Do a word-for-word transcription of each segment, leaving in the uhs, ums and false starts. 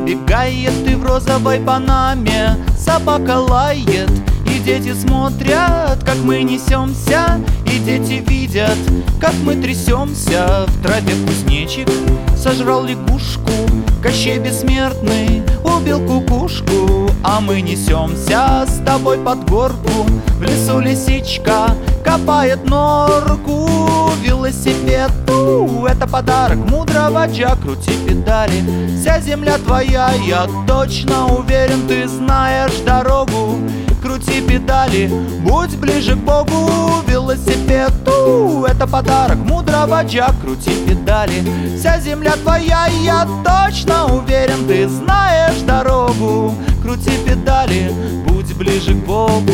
Бегает ты в розовой панаме, собака лает, и дети смотрят, как мы несемся, и дети видят, как мы трясемся. В траве кузнечик сожрал лягушку, Кощей бессмертный убил кукушку. А мы несемся с тобой под горку, в лесу лисичка копает норку. Велосипед, у, это подарок мудрого Джа. Крути педали, вся земля твоя, я точно уверен, ты знаешь дорогу. Крути педали, будь ближе к Богу. Велосипед, у, это подарок мудрого Джа. Крути педали, вся земля твоя, я точно уверен, ты знаешь дорогу. Крути педали, будь ближе к Богу.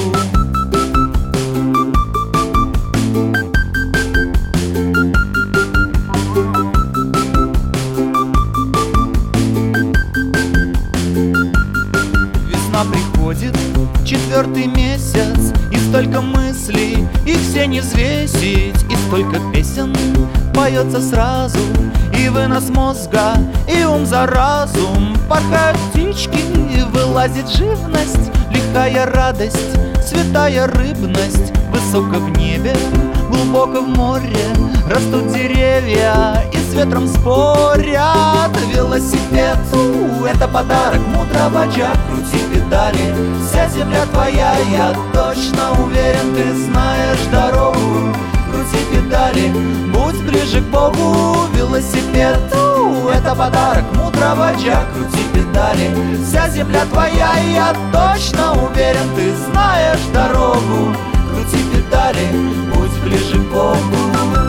Приходит четвертый месяц, и столько мыслей, их все не взвесить, и столько песен поется сразу, и вынос мозга, и ум за разум. Порхают птички, вылазит живность, лихая радость, святая рыбность. Высоко в небе, глубоко в море растут деревья и с ветром спорят. Велосипед, у, это подарок мудрого Джа. Крути педали, вся земля твоя, я точно уверен, ты знаешь дорогу. Крути педали, будь ближе к Богу. Велосипед, у, это подарок мудрого Джа. Крути педали, вся земля твоя, я точно уверен, ты знаешь дорогу. Крути педали, будь ближе к Богу.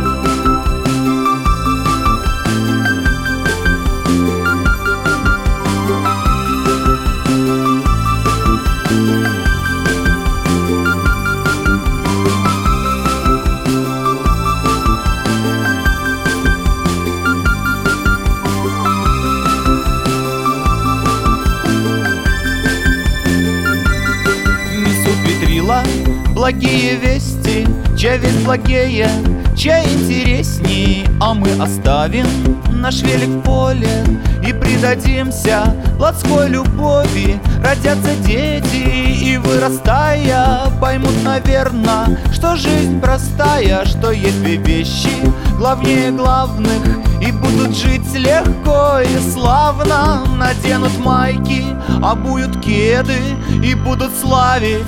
Благие вести, чья весть благие, чья интересней. А мы оставим наш велик в поле и предадимся плотской любови. Родятся дети и, вырастая, поймут, наверно, что жизнь простая, что есть две вещи главнее главных, и будут жить легко и славно. Наденут майки, обуют кеды и будут славить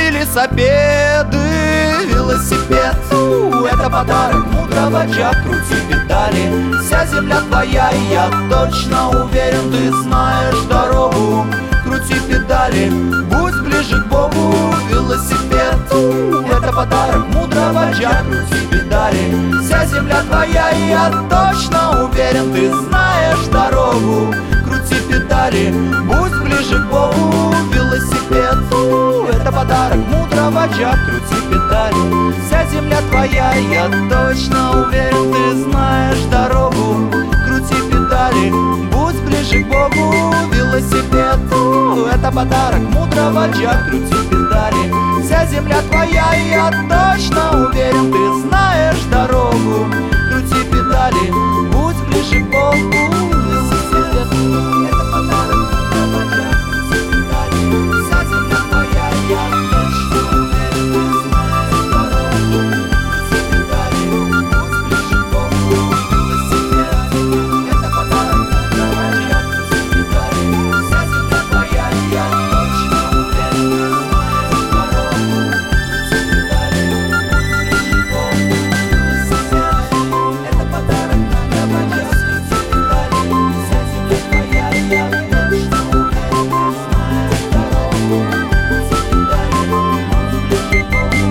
велосипеды. Велосипед, у, это подарок мудрого Джа. Крути педали, вся земля твоя, я точно уверен, ты знаешь дорогу. Крути педали, будь ближе к Богу. Велосипед, у, это подарок мудрого Джа. Крути педали, вся земля твоя, я точно уверен, ты знаешь дорогу. Крути педали, будь ближе к Богу. Велосипед, у, это подарок мудрого Джа. Крути педали, вся земля твоя, я точно уверен, ты знаешь дорогу. Крути педали, будь ближе к Богу. Велосипед, у, это подарок мудрого Джа. Крути педали, вся земля твоя, я точно уверен, ты знаешь дорогу. Крути педали, будь ближе к Богу. Велосипед, это подарок мудрого Джа. Крути педали, вся земля твоя, я точно уверен, ты знаешь дорогу. Крути педали, будь ближе к Богу. Велосипед, это подарок мудрого Джа. Крути педали, вся земля твоя, я точно уверен, ты знаешь дорогу. Крути педали, будь ближе к Богу. Велосипед, это подарок мудрого Джа. Крути педали, вся земля твоя, я точно уверен, ты знаешь дорогу. Крути педали, будь ближе к Богу.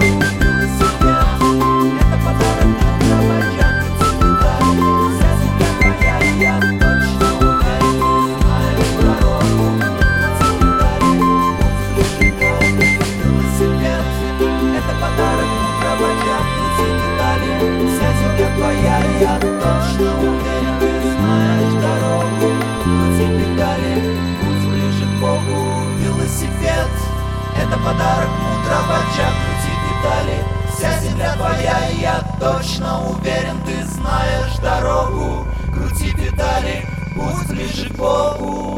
Велосипед, это подарок мудрого Джа. Крути педали, вся земля твоя, я точно уверен, ты знаешь дорогу. Крути педали, будь ближе к Богу. Велосипед, это подарок мудрого Джа. Крути педали, вся земля твоя, я точно уверен, ты знаешь дорогу. Крути педали, будь ближе к Богу. Велосипед, это подарок мудрого Джа. Крути педали, вся земля твоя, я точно уверен, ты знаешь дорогу. Крути педали, будь ближе к Богу.